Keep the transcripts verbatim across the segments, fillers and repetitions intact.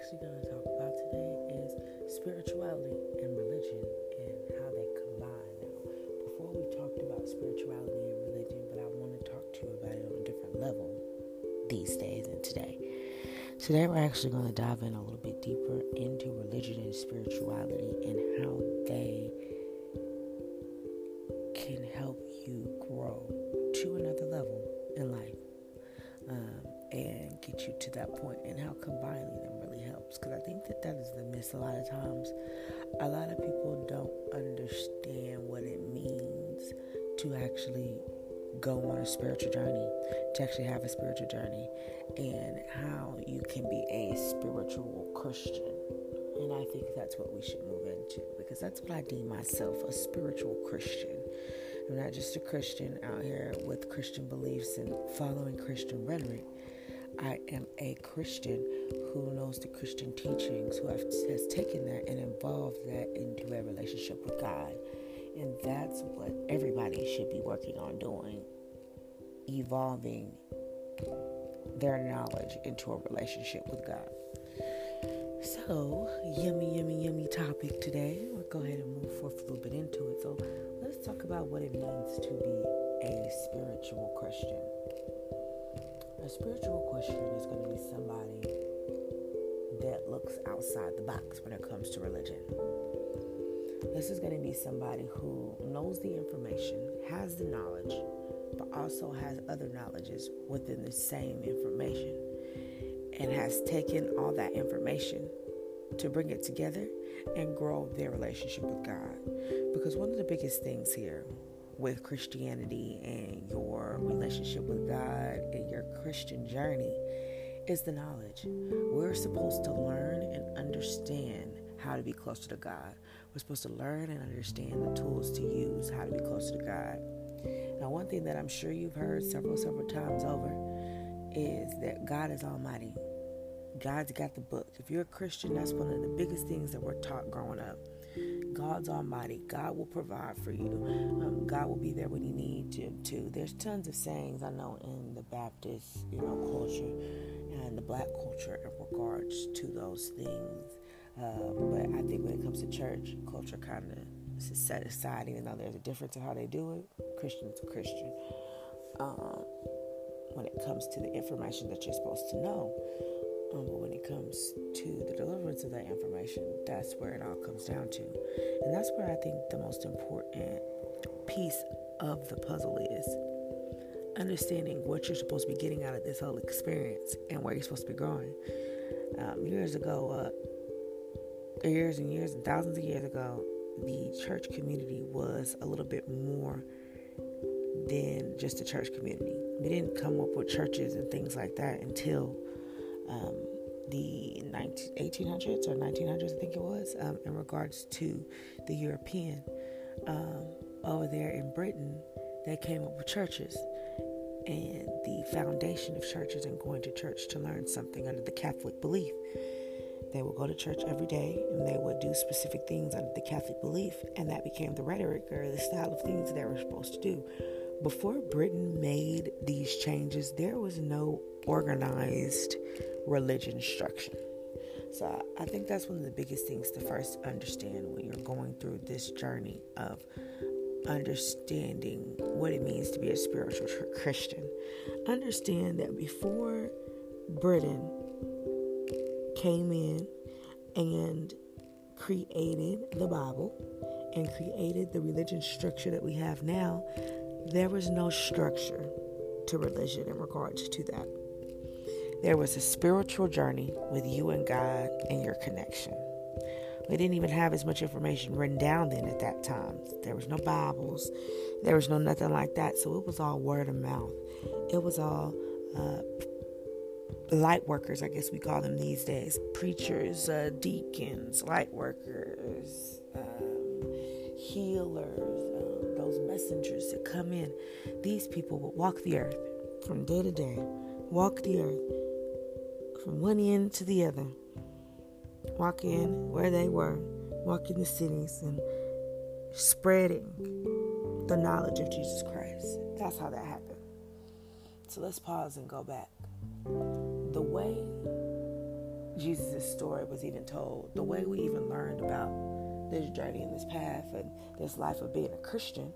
actually going to talk about today is spirituality and religion and how they combine. Now, before we talked about spirituality and religion, but I want to talk to you about it on a different level these days and today. Today, we're actually going to dive in a little bit deeper into religion and spirituality and how they can help you grow to another level in life. Um, and get you to that point, and how combining them really helps, because I think that that is the miss a lot of times. A lot of people don't understand what it means to actually go on a spiritual journey, to actually have a spiritual journey, and how you can be a spiritual Christian. And I think that's what we should move into, because that's what I deem myself, a spiritual Christian. I'm not just a Christian out here with Christian beliefs and following Christian rhetoric. I am a Christian who knows the Christian teachings, who have, has taken that and evolved that into a relationship with God. And that's what everybody should be working on doing, evolving their knowledge into a relationship with God. So, yummy, yummy, yummy topic today. We'll go ahead and move forth a little bit into it. So, let's talk about what it means to be a spiritual Christian. A spiritual Christian is going to be somebody that looks outside the box when it comes to religion. This is going to be somebody who knows the information, has the knowledge, but also has other knowledges within the same information, and has taken all that information to bring it together and grow their relationship with God. Because one of the biggest things here with Christianity and your relationship with God and your Christian journey is the knowledge. We're supposed to learn and understand how to be closer to God. We're supposed to learn and understand the tools to use, how to be closer to God. Now, one thing that I'm sure you've heard several, several times over is that God is almighty. God's got the book. If you're a Christian, that's one of the biggest things that we're taught growing up. God's almighty. God will provide for you. Um, God will be there when you need him to. There's tons of sayings I know in the Baptist, you know, culture and the black culture in regards to those things. Uh, but I think when it comes to church, culture kind of is set aside, even though there's a difference in how they do it. Christian's a Christian. Um, when it comes to the information that you're supposed to know. Um, but when it comes to the deliverance of that information, that's where it all comes down to. And that's where I think the most important piece of the puzzle is. Understanding what you're supposed to be getting out of this whole experience and where you're supposed to be growing. Um, years ago, uh, years and years and thousands of years ago, the church community was a little bit more than just a church community. They didn't come up with churches and things like that until Um, the nineteen, eighteen hundreds or nineteen hundreds, I think it was, um, in regards to the European. Um, over there in Britain, they came up with churches, and the foundation of churches and going to church to learn something under the Catholic belief. They would go to church every day, and they would do specific things under the Catholic belief, and that became the rhetoric or the style of things they were supposed to do. Before Britain made these changes, there was no organized religion structure. So I think that's one of the biggest things to first understand when you're going through this journey of understanding what it means to be a spiritual Christian. Understand that before Britain came in and created the Bible and created the religion structure that we have now, there was no structure to religion in regards to that. There was a spiritual journey with you and God and your connection. We didn't even have as much information written down then at that time. There was no Bibles. There was no nothing like that. So it was all word of mouth. It was all uh, light workers, I guess we call them these days. Preachers, uh, deacons, light workers, um, healers, um, those messengers that come in. These people would walk the earth from day to day. Walk the earth from one end to the other. Walk in where they were. Walk in the cities and spreading the knowledge of Jesus Christ. That's how that happened. So let's pause and go back. The way Jesus' story was even told, the way we even learned about this journey and this path and this life of being a Christian,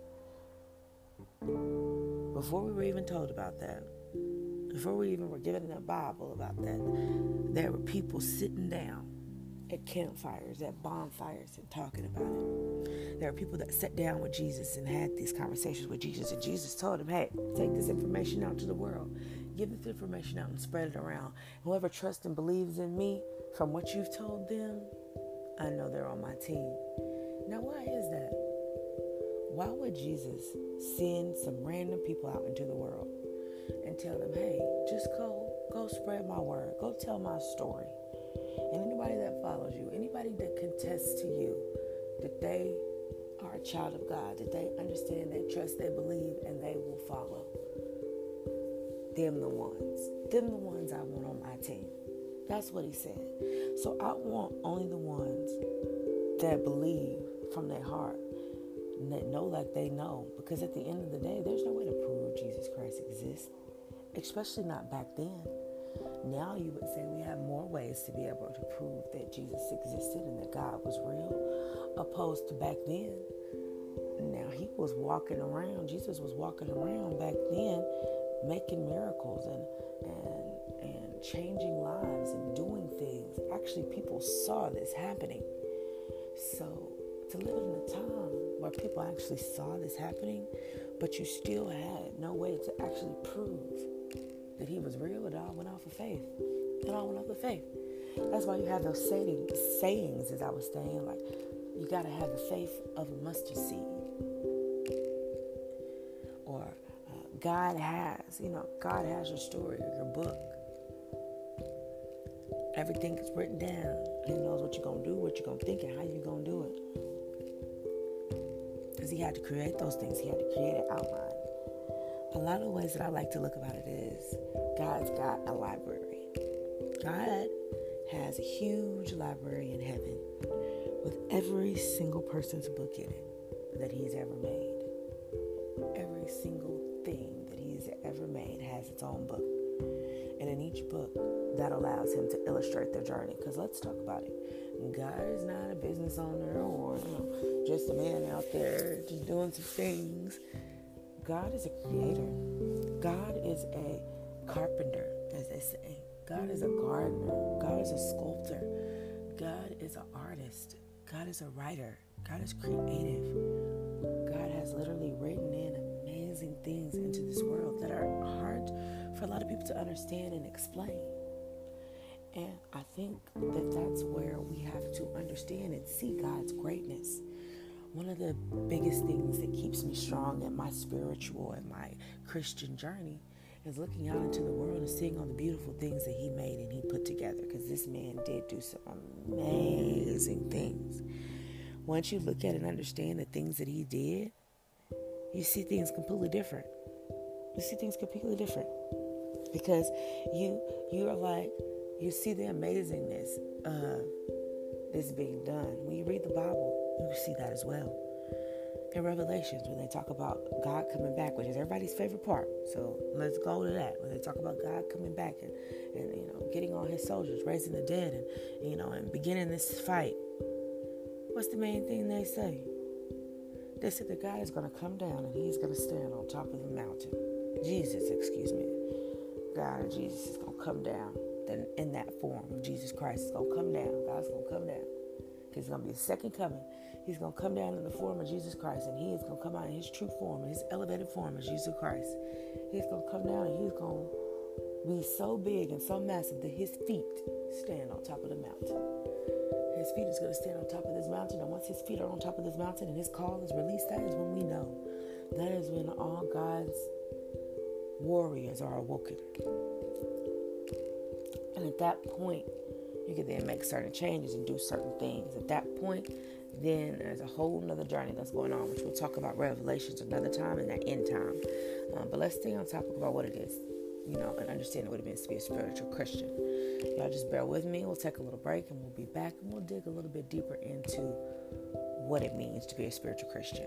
before we were even told about that, before we even were given the Bible about that, there were people sitting down at campfires, at bonfires, and talking about it. There are people that sat down with Jesus and had these conversations with Jesus, and Jesus told them, hey, take this information out to the world. Give this information out and spread it around. Whoever trusts and believes in me, from what you've told them, I know they're on my team. Now, why is that? Why would Jesus send some random people out into the world and tell them, hey, just go, go spread my word. Go tell my story. And anybody that follows you, anybody that contests to you that they are a child of God, that they understand, they trust, they believe, and they will follow. Them the ones. Them the ones I want on my team. That's what he said. So I want only the ones that believe from their heart and that know like they know. Because at the end of the day, there's no way to prove Jesus Christ exists. Especially not back then. Now you would say we have more ways to be able to prove that Jesus existed and that God was real, opposed to back then. Now he was walking around, Jesus was walking around back then, making miracles and and and changing lives and doing things. Actually, people saw this happening. So to live in a time where people actually saw this happening, but you still had no way to actually prove that he was real, it all went off of faith. It all went off of faith. That's why you have those saying, sayings, as I was saying, like, you got to have the faith of a mustard seed. Or uh, God has, you know, God has your story or your book. Everything is written down. He knows what you're going to do, what you're going to think, and how you're going to do it. Because he had to create those things. He had to create an outline. A lot of ways that I like to look about it is God's got a library. God has a huge library in heaven with every single person's book in it that he's ever made. Every single thing that he's ever made has its own book. And in each book, that allows him to illustrate their journey. Because let's talk about it. God is not a business owner or, you know, just a man out there just doing some things. God is a creator. God is a carpenter, as they say. God is a gardener. God is a sculptor. God is an artist. God is a writer. God is creative. God has literally written in amazing things into this world that are hard for a lot of people to understand and explain. And I think that that's where we have to understand and see God's greatness. One of the biggest things that keeps me strong in my spiritual and my Christian journey is looking out into the world and seeing all the beautiful things that he made and he put together. Because this man did do some amazing things. Once you look at and understand the things that he did, you see things completely different. You see things completely different. Because you you are like, you see the amazingness of this being done. When you read the Bible, you see that as well. In Revelations, when they talk about God coming back, which is everybody's favorite part. So let's go to that. When they talk about God coming back and, and you know, getting all his soldiers, raising the dead, and you know, and beginning this fight. What's the main thing they say? They said the guy is going to come down and he's going to stand on top of the mountain. Jesus, excuse me. God, Jesus is going to come down. Then in that form of Jesus Christ is going to come down. God's going to come down. He's going to be a second coming. He's going to come down in the form of Jesus Christ, and he is going to come out in his true form, in his elevated form as Jesus Christ. He's going to come down, and he's going to be so big and so massive that his feet stand on top of the mountain. His feet is going to stand on top of this mountain, and once his feet are on top of this mountain and his call is released, that is when we know. That is when all God's warriors are awoken. And at that point, you can then make certain changes and do certain things. At that point, then there's a whole nother journey that's going on, which we'll talk about Revelations another time in that end time. Um, but let's stay on topic about what it is, you know, and understand what it means to be a spiritual Christian. Y'all just bear with me. We'll take a little break and we'll be back and we'll dig a little bit deeper into what it means to be a spiritual Christian.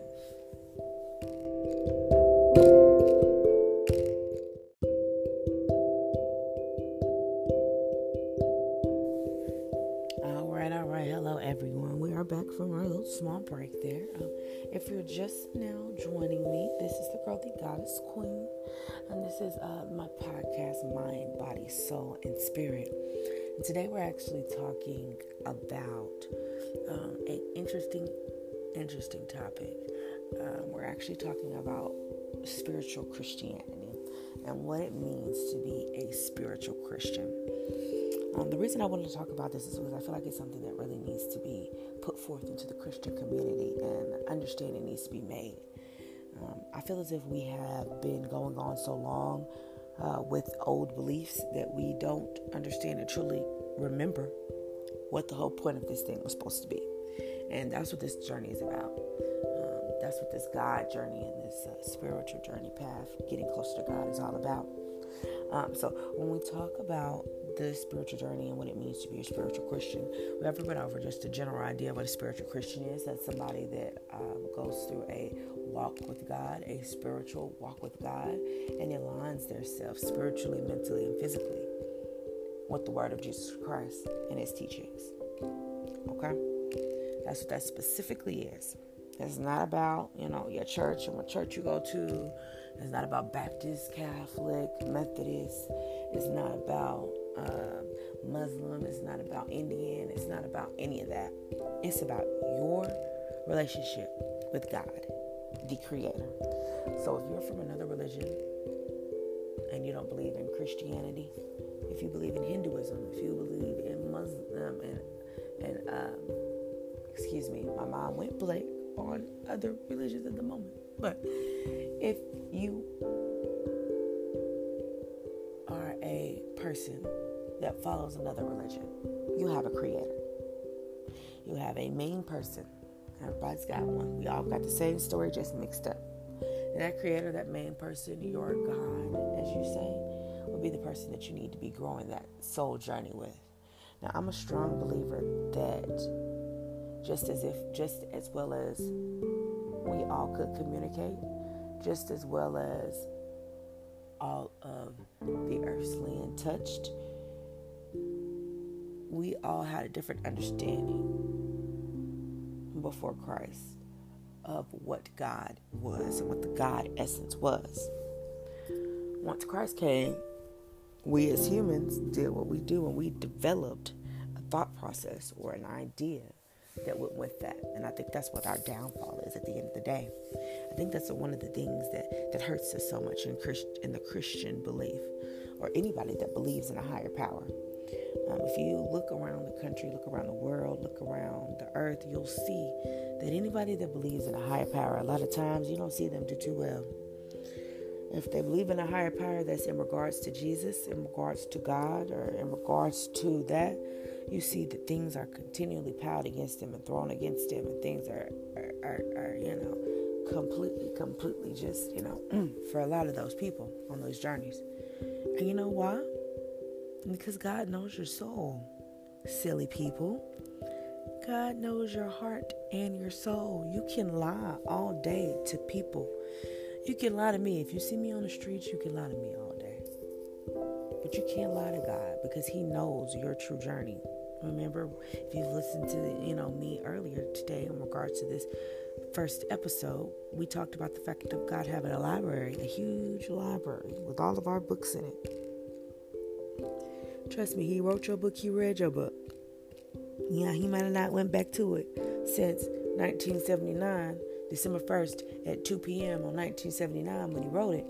right, hello everyone. We are back from our little small break there. Um, if you're just now joining me, this is the Girl, the Goddess Queen, and this is uh, my podcast, Mind, Body, Soul, and Spirit. And today we're actually talking about um, an interesting, interesting topic. Um, we're actually talking about spiritual Christianity and what it means to be a spiritual Christian. Um, the reason I wanted to talk about this is because I feel like it's something that really needs to be put forth into the Christian community, and understanding needs to be made. Um, I feel as if we have been going on so long uh, with old beliefs that we don't understand and truly remember what the whole point of this thing was supposed to be. And that's what this journey is about. Um, that's what this God journey and this uh, spiritual journey path, getting closer to God, is all about. Um, so when we talk about the spiritual journey and what it means to be a spiritual Christian, we have to run over just a general idea of what a spiritual Christian is. That's somebody that um, goes through a walk with God, a spiritual walk with God, and aligns themselves spiritually, mentally, and physically with the word of Jesus Christ and his teachings. Okay? That's what that specifically is. It's not about, you know, your church and what church you go to. It's not about Baptist, Catholic, Methodist. It's not about um, Muslim. It's not about Indian. It's not about any of that. It's about your relationship with God, the Creator. So if you're from another religion and you don't believe in Christianity, if you believe in Hinduism, if you believe in Muslim, and, and um, excuse me, my mom went blank on other religions at the moment. But if you are a person that follows another religion, you have a creator. You have a main person. Everybody's got one. We all got the same story, just mixed up. And that creator, that main person, your God, as you say, will be the person that you need to be growing that soul journey with. Now, I'm a strong believer that just as if, just as well as we all could communicate, just as well as all of the earth's land touched, we all had a different understanding before Christ of what God was and what the God essence was. Once Christ came, we as humans did what we do, and we developed a thought process or an idea that went with that. And I think that's what our downfall is at the end of the day. I think that's one of the things that, that hurts us so much in Christ, in the Christian belief, or anybody that believes in a higher power. Um, if you look around the country, look around the world, look around the earth, you'll see that anybody that believes in a higher power, a lot of times you don't see them do too well. If they believe in a higher power that's in regards to Jesus, in regards to God, or in regards to that, you see that things are continually piled against him and thrown against him, and things are, are, are, are you know, completely, completely just, you know, for a lot of those people on those journeys. And you know why? Because God knows your soul, silly people. God knows your heart and your soul. You can lie all day to people. You can lie to me. If you see me on the streets, you can lie to me all day. But you can't lie to God, because he knows your true journey. Remember, if you've listened to, you know, me earlier today in regards to this first episode, we talked about the fact of God having a library, a huge library with all of our books in it. Trust me, he wrote your book, he read your book. Yeah, he might have not went back to it since nineteen seventy-nine, December first at two p.m. on nineteen seventy-nine when he wrote it.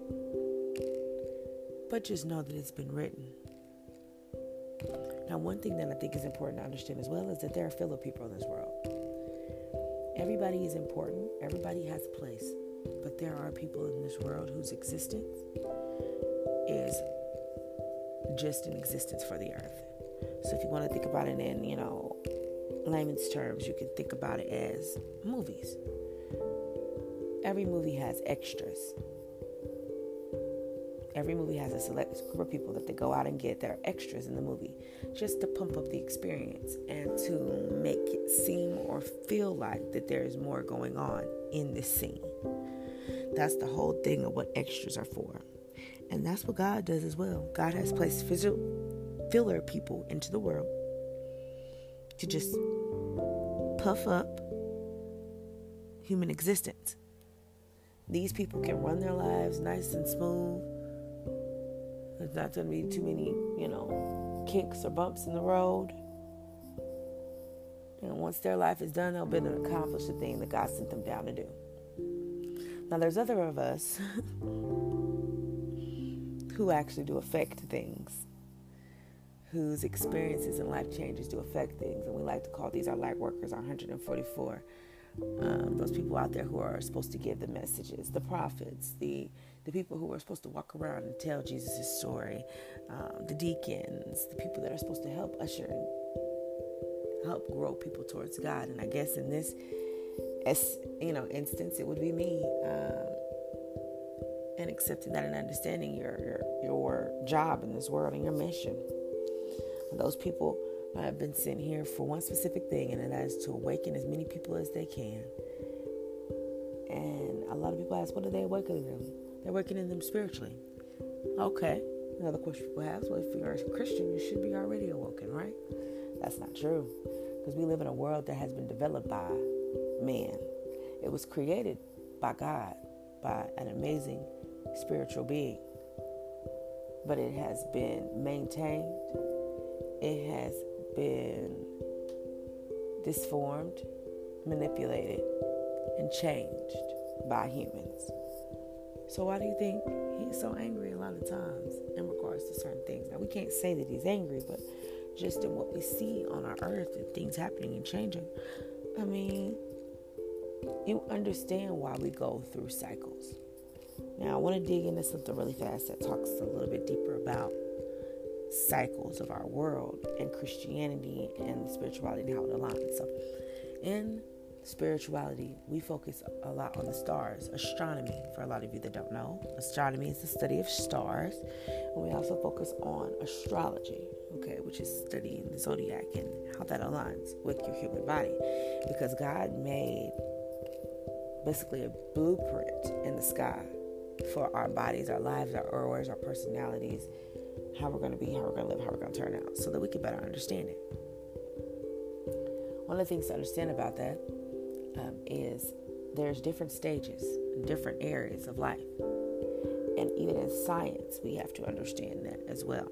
But just know that it's been written. Now, one thing that I think is important to understand as well is that there are fellow people in this world. Everybody is important. Everybody has a place. But there are people in this world whose existence is just an existence for the earth. So if you want to think about it in, you know, layman's terms, you can think about it as movies. Every movie has extras. Every movie has a select group of people that they go out and get that are extras in the movie, just to pump up the experience and to make it seem or feel like that there is more going on in this scene. That's the whole thing of what extras are for. And that's what God does as well. God has placed physical filler people into the world to just puff up human existence. These people can run their lives nice and smooth. There's not going to be too many, you know, kicks or bumps in the road. And once their life is done, they'll be able to accomplish the thing that God sent them down to do. Now, there's other of us who actually do affect things, whose experiences and life changes do affect things. And we like to call these our light workers, our one hundred forty-four. Um, those people out there who are supposed to give the messages, the prophets, the the people who are supposed to walk around and tell Jesus' story, um, the deacons, the people that are supposed to help usher and help grow people towards God. And I guess in this, as you know, instance, it would be me. Um, and accepting that and understanding your, your your job in this world and your mission. And those people have been sent here for one specific thing, and that is to awaken as many people as they can. And a lot of people ask, what are they awakening them? They're awakening them spiritually. Okay. Another question people ask, well, if you're a Christian, you should be already awoken, right? That's not true. Because we live in a world that has been developed by man. It was created by God, by an amazing spiritual being. But it has been maintained. It has been disformed, manipulated, and changed by humans. So why do you think he's so angry a lot of times in regards to certain things? Now, we can't say that he's angry, but just in what we see on our earth and things happening and changing, I mean, you understand why we go through cycles. Now, I want to dig into something really fast that talks a little bit deeper about cycles of our world and Christianity and spirituality and how it aligns. So in spirituality, we focus a lot on the stars, astronomy. For a lot of you that don't know, astronomy is the study of stars. And we also focus on astrology, okay, which is studying the zodiac and how that aligns with your human body. Because God made basically a blueprint in the sky for our bodies, our lives, our auras, our personalities, how we're going to be, how we're going to live, how we're going to turn out, so that we can better understand it. One of the things to understand about that um, is there's different stages, different areas of life. And even in science, we have to understand that as well.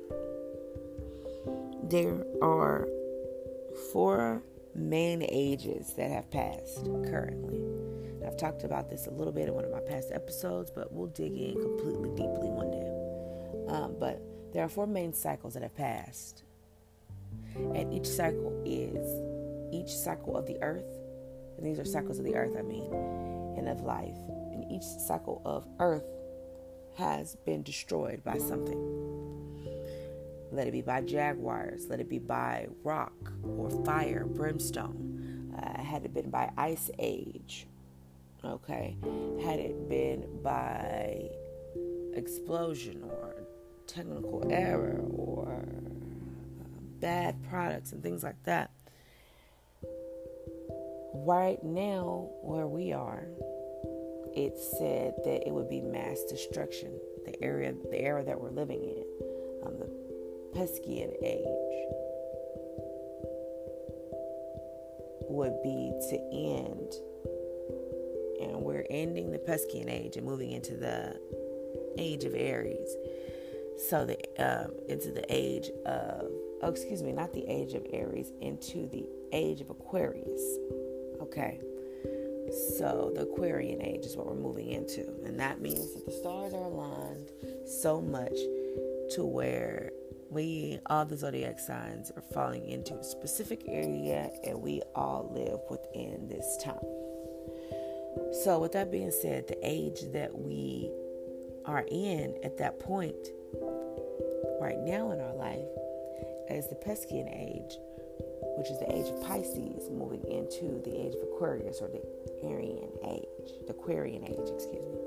There are four main ages that have passed currently. I've talked about this a little bit in one of my past episodes, but we'll dig in completely deeply one day. Um, but there are four main cycles that have passed. And each cycle is, each cycle of the earth, and these are cycles of the earth, I mean, and of life. And each cycle of earth has been destroyed by something. Let it be by jaguars, let it be by rock or fire, brimstone. Uh, had it been by ice age, okay? Had it been by explosion or technical error or uh, bad products and things like that. Right now, where we are, it said that it would be mass destruction. The area, the era that we're living in, um, the Pescean age, would be to end, and we're ending the Pescean age and moving into the age of Aries. So the um, into the age of, oh, excuse me, not the age of Aries, into the age of Aquarius. Okay. So the Aquarian age is what we're moving into. And that means that the stars are aligned so much to where we, all the zodiac signs, are falling into a specific area, and we all live within this time. So with that being said, the age that we are in at that point right now in our life is the Pescean age, which is the age of Pisces, moving into the age of Aquarius, or the Arian age, the Aquarian age, excuse me.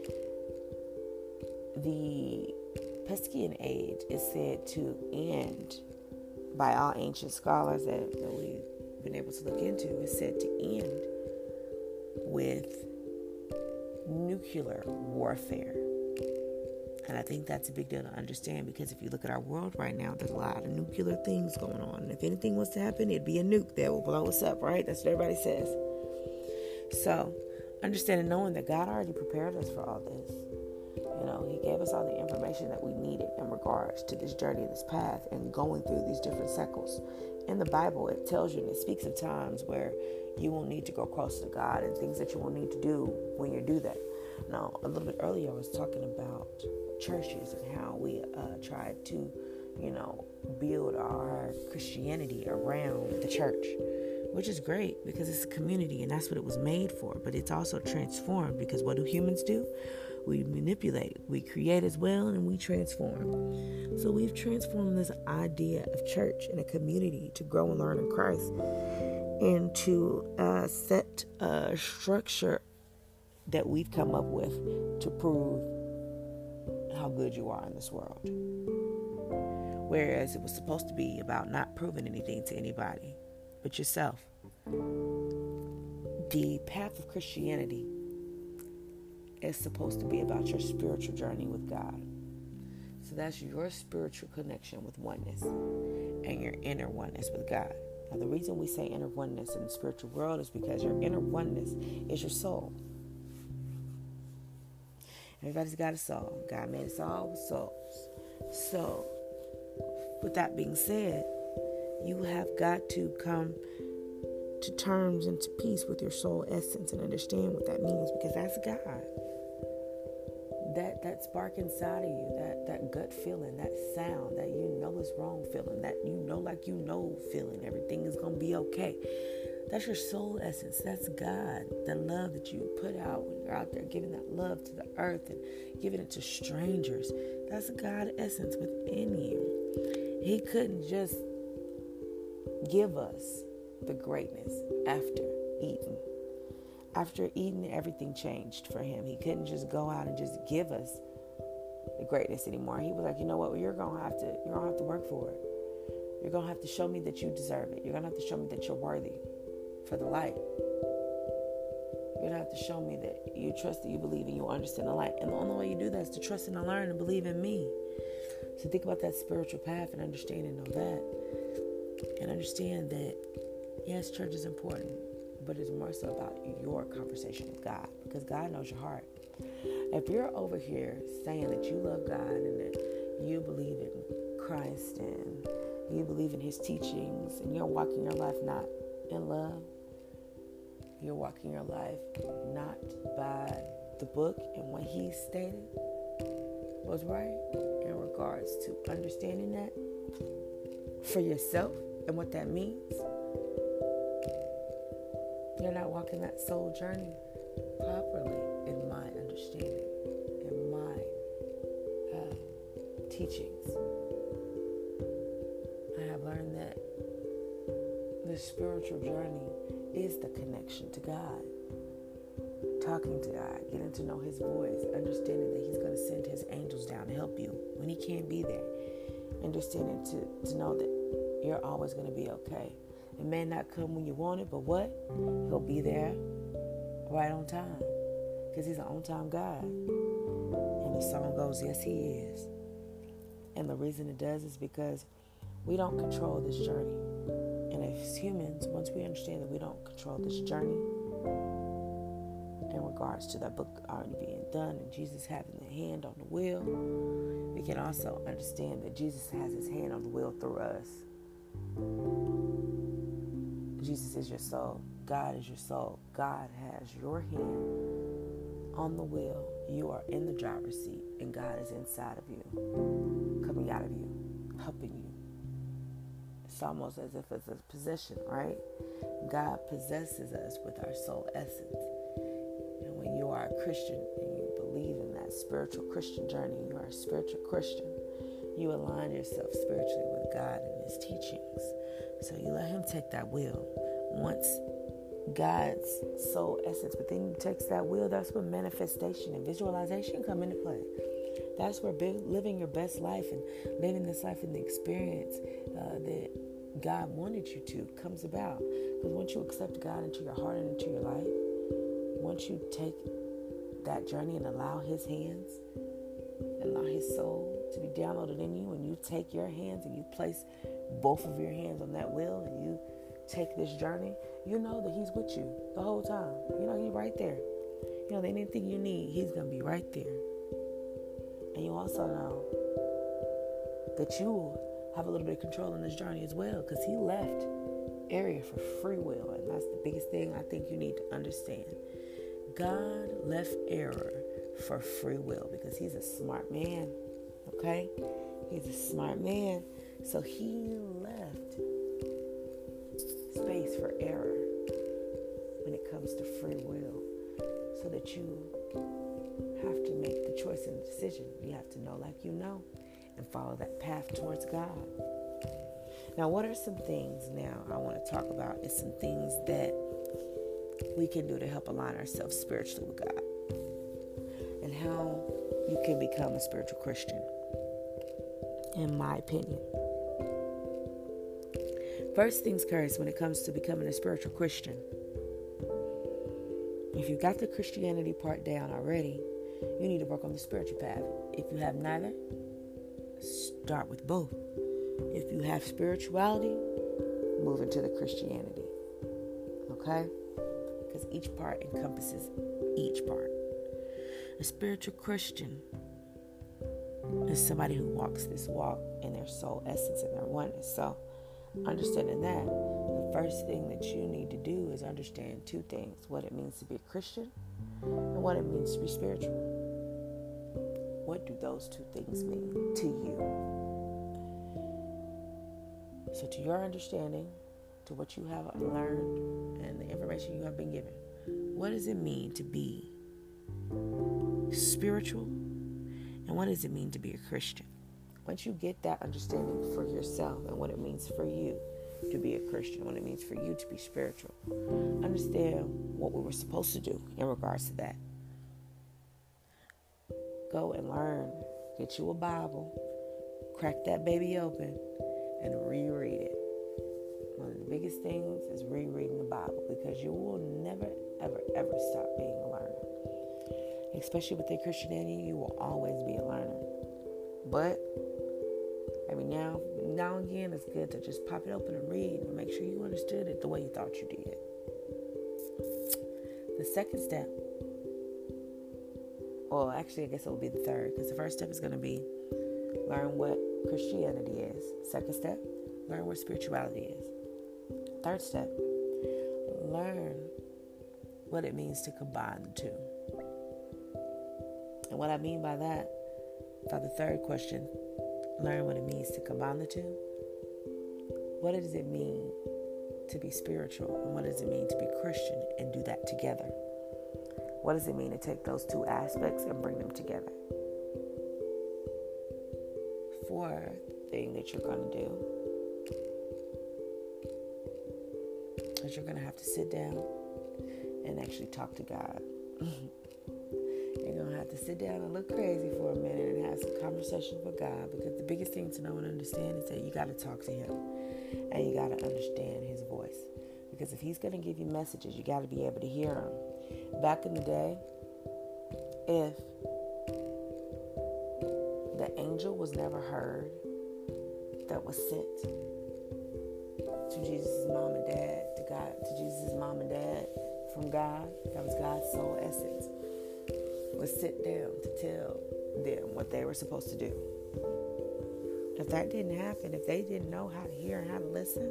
The Pescean age is said to end, by all ancient scholars that, that we've been able to look into, is said to end with nuclear warfare. And I think that's a big deal to understand, because if you look at our world right now, there's a lot of nuclear things going on. And if anything was to happen, it'd be a nuke that will blow us up, right? That's what everybody says. So, understanding, knowing that God already prepared us for all this. You know, he gave us all the information that we needed in regards to this journey, this path, and going through these different cycles. In the Bible, it tells you and it speaks of times where you will need to go close to God and things that you will need to do when you do that. Now, a little bit earlier, I was talking about churches and how we uh, tried to, you know, build our Christianity around the church, which is great because it's a community and that's what it was made for. But it's also transformed, because what do humans do? We manipulate, we create as well, and we transform. So we've transformed this idea of church and a community to grow and learn in Christ into a set a structure that we've come up with to prove how good you are in this world. Whereas it was supposed to be about not proving anything to anybody but yourself. The path of Christianity is supposed to be about your spiritual journey with God. So that's your spiritual connection with oneness and your inner oneness with God. Now, the reason we say inner oneness in the spiritual world is because your inner oneness is your soul. Everybody's got a soul. God made us all with souls. So, with that being said, you have got to come to terms and to peace with your soul essence and understand what that means, because that's God. That that spark inside of you, that, that gut feeling, that sound that you know is wrong feeling, that you know like you know feeling, everything is going to be okay. That's your soul essence. That's God. The love that you put out when you're out there giving that love to the earth and giving it to strangers. That's God essence within you. He couldn't just give us the greatness after Eden. After Eden, everything changed for him. He couldn't just go out and just give us the greatness anymore. He was like, you know what? Well, you're gonna have to. You're gonna have to work for it. You're gonna have to show me that you deserve it. You're gonna have to show me that you're worthy for the light. You're gonna have to show me that you trust, that you believe, and you understand the light. And the only way you do that is to trust and to learn and believe in me. So think about that spiritual path and understand and know that, and understand that yes, church is important, but it's more so about your conversation with God, because God knows your heart. If you're over here saying that you love God and that you believe in Christ and you believe in his teachings and you're walking your life not in love, you're walking your life not by the book and what he stated was right in regards to understanding that for yourself and what that means, you're not walking that soul journey properly in my understanding, in my uh, teachings. I have learned that the spiritual journey is the connection to God. Talking to God, getting to know his voice, understanding that he's going to send his angels down to help you when he can't be there. Understanding to, to know that you're always going to be okay. It may not come when you want it, but what? He'll be there right on time, because he's an on-time God. And the song goes, yes, he is. And the reason it does is because we don't control this journey. And as humans, once we understand that we don't control this journey in regards to that book already being done and Jesus having the hand on the wheel, we can also understand that Jesus has his hand on the wheel through us. Jesus is your soul. God is your soul. God has your hand on the wheel. You are in the driver's seat, and God is inside of you, coming out of you, helping you. It's almost as if it's a possession, right? God possesses us with our soul essence. And when you are a Christian and you believe in that spiritual Christian journey, you are a spiritual Christian, you align yourself spiritually with God and his teachings. So you let him take that wheel. Once God's soul essence within you takes that wheel, that's when manifestation and visualization come into play. That's where big, living your best life and living this life in the experience uh, that God wanted you to comes about. Because once you accept God into your heart and into your life, once you take that journey and allow his hands and allow his soul to be downloaded in you, and you take your hands and you place both of your hands on that wheel and you take this journey, you know that he's with you the whole time. You know, he's right there. You know, anything you need, he's going to be right there. And you also know that you have a little bit of control in this journey as well, because he left area for free will. And that's the biggest thing I think you need to understand. God left error for free will because he's a smart man. Okay? He's a smart man. So he left space for error when it comes to free will, so that you have to make the choice and the decision. You have to know like you know and follow that path towards God. Now, what are some things now I want to talk about is some things that we can do to help align ourselves spiritually with God, and how you can become a spiritual Christian, in my opinion. First things first, when it comes to becoming a spiritual Christian, if you got the Christianity part down already, you need to work on the spiritual path. If you have neither, start with both. If you have spirituality, move into the Christianity. Okay? Because each part encompasses each part. A spiritual Christian is somebody who walks this walk in their soul essence and their oneness. So, understanding that, the first thing that you need to do is understand two things: what it means to be a Christian and what it means to be spiritual. What do those two things mean to you? So, to your understanding, to what you have learned and the information you have been given, what does it mean to be spiritual, and what does it mean to be a Christian? Once you get that understanding for yourself and what it means for you to be a Christian, what it means for you to be spiritual, understand what we were supposed to do in regards to that. Go and learn. Get you a Bible, crack that baby open, and reread it. One of the biggest things is rereading the Bible, because you will never, ever, ever stop being a learner. Especially with the Christianity, you will always be a learner. But every now, now and again, it's good to just pop it open and read and make sure you understood it the way you thought you did. The second step, well, actually, I guess it will be the third, because the first step is going to be learn what Christianity is. Second step, learn what spirituality is. Third step, learn what it means to combine the two. And what I mean by that, for the third question, learn what it means to combine the two. What does it mean to be spiritual, and what does it mean to be Christian, and do that together? What does it mean to take those two aspects and bring them together? Fourth thing that you're going to do is you're going to have to sit down and actually talk to God. You're going to have to sit down and look crazy for a minute and have some conversation with God, because the biggest thing to know and understand is that you got to talk to him, and you got to understand his voice. Because if he's going to give you messages, you got to be able to hear them. Back in the day, if the angel was never heard that was sent to Jesus' mom and dad, to God, to Jesus' mom and dad from God, that was God's soul essence, was sit down to tell them what they were supposed to do. If that didn't happen, if they didn't know how to hear and how to listen,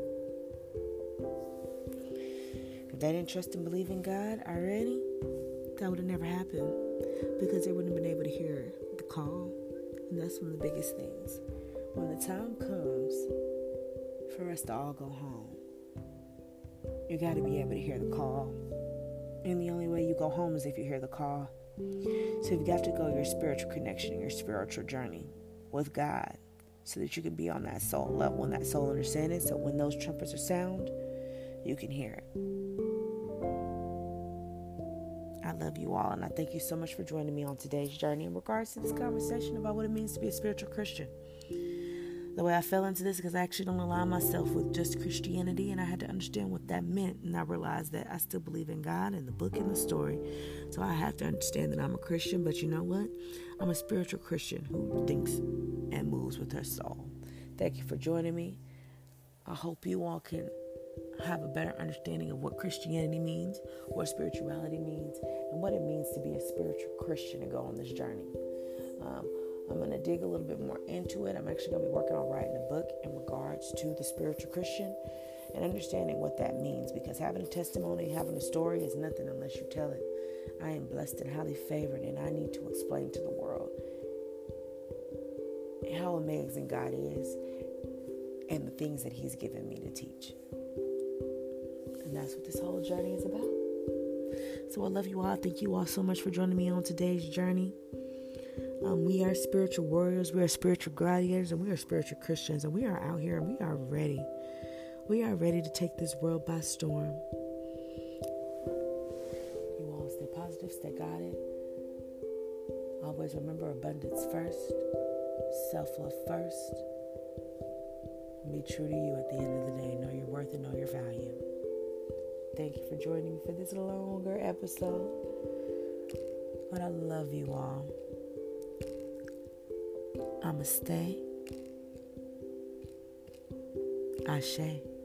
if they didn't trust and believe in God already, that would have never happened, because they wouldn't have been able to hear the call. And that's one of the biggest things. When the time comes for us to all go home, you got to be able to hear the call. And the only way you go home is if you hear the call. So you've got to go your spiritual connection, your spiritual journey with God, so that you can be on that soul level and that soul understanding. So when those trumpets are sound, you can hear it. I love you all, and I thank you so much for joining me on today's journey in regards to this conversation about what it means to be a spiritual Christian. the way I fell into this because I actually don't align myself with just Christianity, and I had to understand what that meant. And I realized that I still believe in God and the book and the story. So I have to understand that I'm a Christian, but you know what? I'm a spiritual Christian who thinks and moves with her soul. Thank you for joining me. I hope you all can have a better understanding of what Christianity means, what spirituality means, and what it means to be a spiritual Christian and go on this journey. Um, I'm going to dig a little bit more into it. I'm actually going to be working on writing a book in regards to the spiritual Christian and understanding what that means, because having a testimony, having a story is nothing unless you tell it. I am blessed and highly favored, and I need to explain to the world how amazing God is and the things that He's given me to teach. And that's what this whole journey is about. So I love you all. Thank you all so much for joining me on today's journey. Um, we are spiritual warriors. We are spiritual gladiators, and we are spiritual Christians. And we are out here, and we are ready. We are ready to take this world by storm. You all stay positive, stay guided. Always remember abundance first, self-love first. Be true to you at the end of the day. Know your worth and know your value. Thank you for joining me for this longer episode. But I love you all. I'ma stay. Ashe.